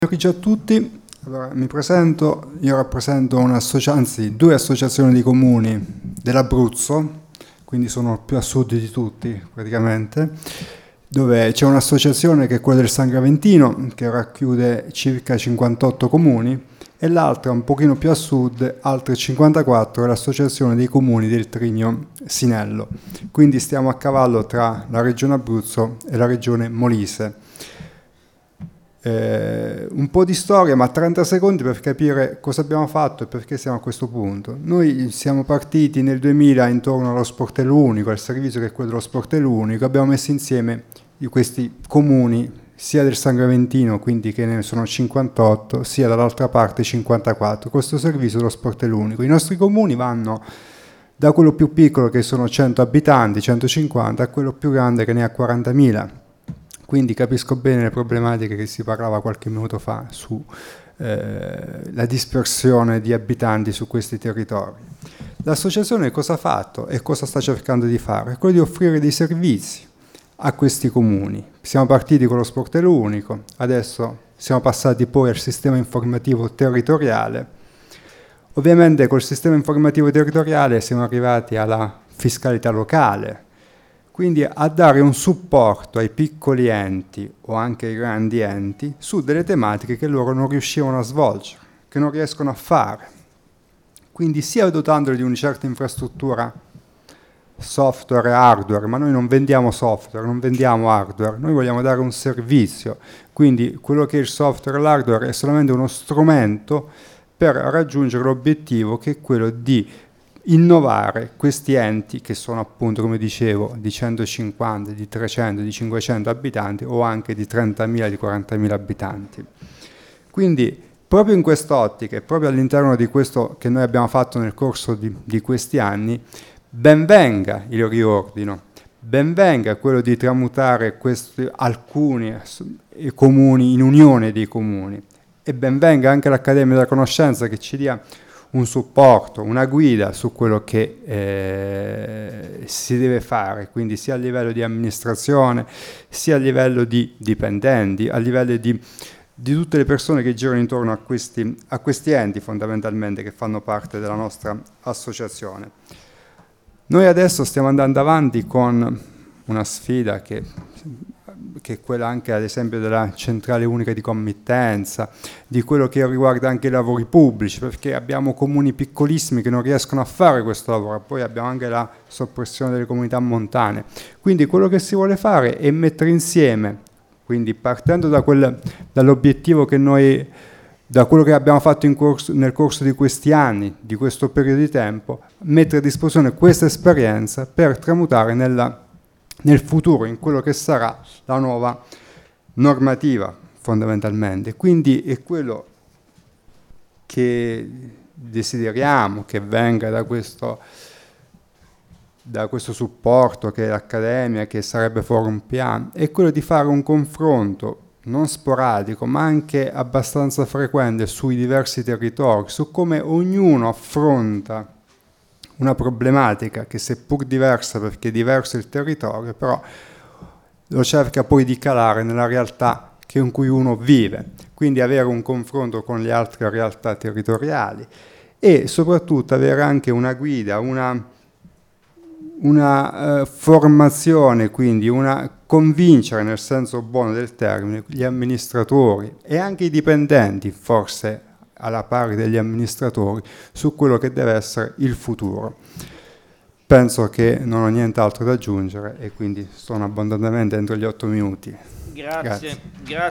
Buongiorno a tutti, allora, mi presento, io rappresento due associazioni di comuni dell'Abruzzo, quindi sono più a sud di tutti praticamente, dove c'è un'associazione che è quella del San Graventino, che racchiude circa 58 comuni, e l'altra un pochino più a sud, altre 54, è l'associazione dei comuni del Trigno Sinello. Quindi stiamo a cavallo tra la regione Abruzzo e la regione Molise. Un po' di storia, ma 30 secondi per capire cosa abbiamo fatto e perché siamo a questo punto. Noi siamo partiti nel 2000 intorno allo sportello unico, al servizio che è quello dello sportello unico. Abbiamo messo insieme questi comuni sia del San Graventino, quindi che ne sono 58, sia dall'altra parte 54, questo servizio dello sportello unico. I nostri comuni vanno da quello più piccolo, che sono 100 abitanti, 150, a quello più grande che ne ha 40.000. Quindi capisco bene le problematiche che si parlava qualche minuto fa su la dispersione di abitanti su questi territori. L'associazione cosa ha fatto e cosa sta cercando di fare? È quello di offrire dei servizi a questi comuni. Siamo partiti con lo sportello unico, adesso siamo passati poi al sistema informativo territoriale. Ovviamente col sistema informativo territoriale siamo arrivati alla fiscalità locale, quindi a dare un supporto ai piccoli enti o anche ai grandi enti su delle tematiche che loro non riuscivano a svolgere, che non riescono a fare. Quindi sia dotandoli di una certa infrastruttura software e hardware, ma noi non vendiamo software, non vendiamo hardware, noi vogliamo dare un servizio. Quindi quello che è il software e l'hardware è solamente uno strumento per raggiungere l'obiettivo, che è quello di innovare questi enti che sono appunto, come dicevo, di 150, di 300, di 500 abitanti o anche di 30.000, di 40.000 abitanti. Quindi proprio in quest'ottica e proprio all'interno di questo che noi abbiamo fatto nel corso di questi anni, ben venga il riordino, ben venga quello di tramutare alcuni comuni in unione dei comuni, e ben venga anche l'Accademia della Conoscenza che ci dia un supporto, una guida su quello che si deve fare, quindi sia a livello di amministrazione, sia a livello di dipendenti, a livello di tutte le persone che girano intorno a questi enti fondamentalmente che fanno parte della nostra associazione. Noi adesso stiamo andando avanti con una sfida che è quella anche ad esempio della centrale unica di committenza, di quello che riguarda anche i lavori pubblici, perché abbiamo comuni piccolissimi che non riescono a fare questo lavoro, poi abbiamo anche la soppressione delle comunità montane. Quindi quello che si vuole fare è mettere insieme, quindi partendo dall'obiettivo che noi, da quello che abbiamo fatto nel corso di questi anni, di questo periodo di tempo, mettere a disposizione questa esperienza per tramutare nel futuro, in quello che sarà la nuova normativa fondamentalmente. Quindi è quello che desideriamo che venga da questo supporto che è l'Accademia, che sarebbe Forum PA, è quello di fare un confronto non sporadico ma anche abbastanza frequente sui diversi territori, su come ognuno affronta una problematica che, seppur diversa perché è diverso il territorio, però lo cerca poi di calare nella realtà in cui uno vive, quindi avere un confronto con le altre realtà territoriali e soprattutto avere anche una guida, una formazione, quindi convincere nel senso buono del termine gli amministratori e anche i dipendenti, forse alla pari degli amministratori, su quello che deve essere il futuro. Penso che non ho nient'altro da aggiungere e quindi sono abbondantemente entro gli 8 minuti. Grazie.